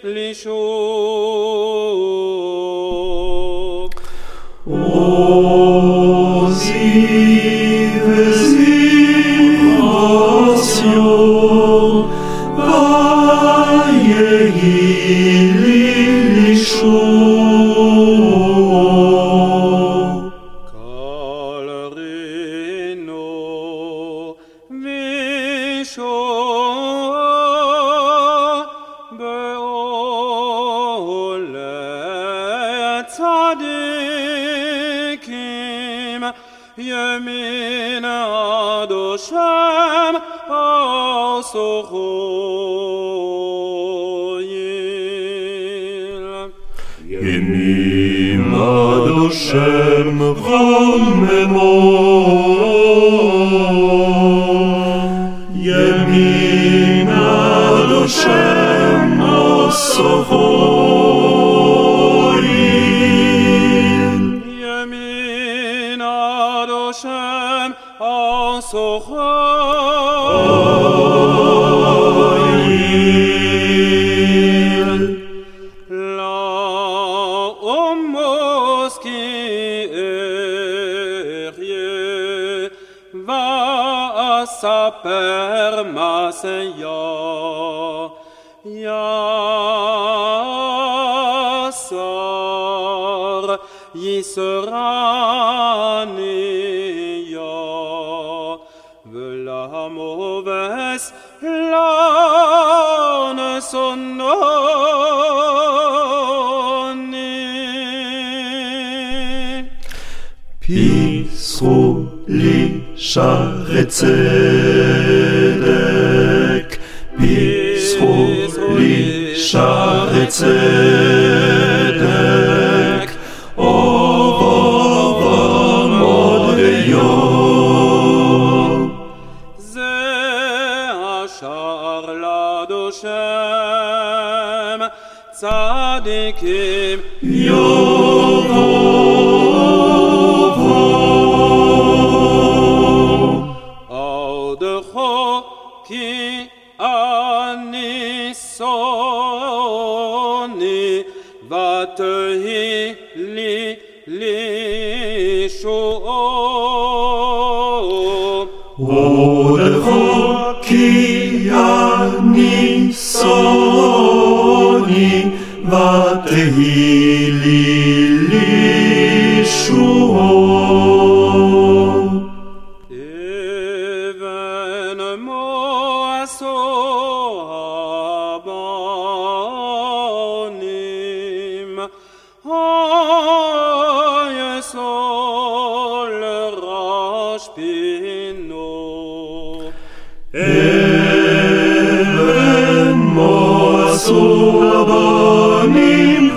לשוב. עוזי וזיו ויהי לי לשוב. קל רינו ושוב בעולי צדיקים ימין עד השם אסוכויל. ימים עד השם רוממו, ימים עד השם אסוכויל. ימין עד השם אסוכויל. לעמוס כי אחיה ואספר מעשיה יסר יסרניה ולמובס לנסונני. פיסחו לי שערי צדק, פיסחו לי שערי צדק, אור יום. זה השער לעד השם צדיקים יבואו. עודך כי אני שונא ותהי לי לשוב. עודך כי אני שונא ותהי לי לשוב. אבן מועשו הבנים היסול רשפינו. אבן מועשו הבנים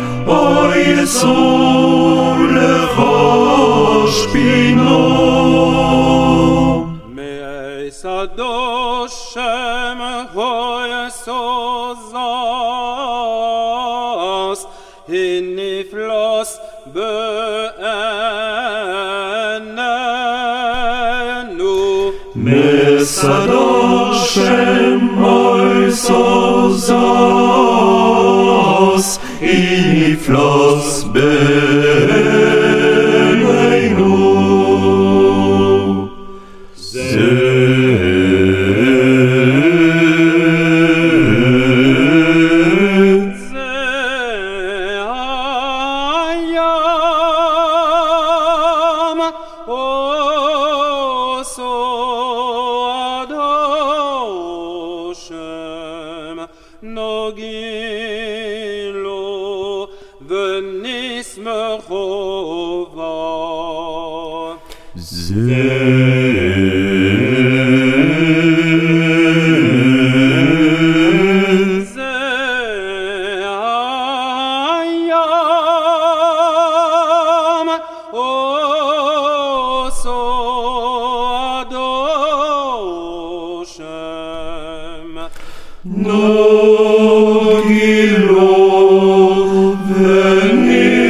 היסול רשפינו. מעשדו שם היסוזס הנפלוס בעינינו. מסדו שם היסוזס הנפלוס בעינינו. נוגילו ונשמחו בה. נוגילו ונשמחו